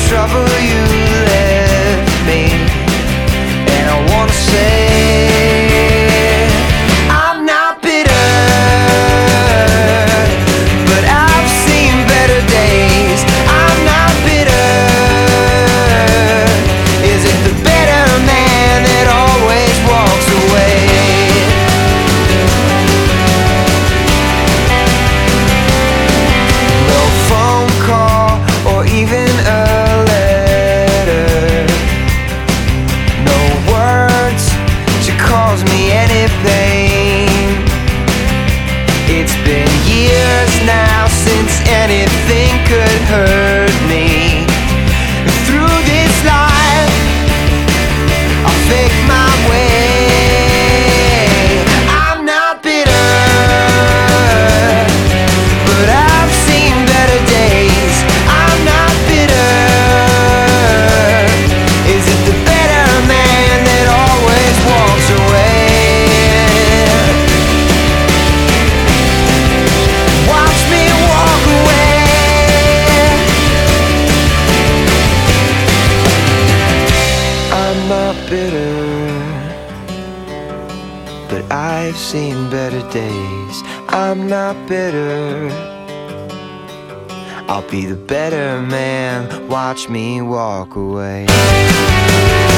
trouble you left me. And I wanna say I'm not bitter, but I've seen better days. I'm not bitter. Is it the better man that always walks away? No phone call or even a letter, no words to cause me any pain. It's been years now since anything could hurt me. Through this life I'll fake my way. I'm not bitter, but I've seen better days. I'm not bitter. Is it the better man that always walks away? Watch me walk away. I'm not bitter, but I've seen better days. I'm not bitter. I'll be the better man. Watch me walk away.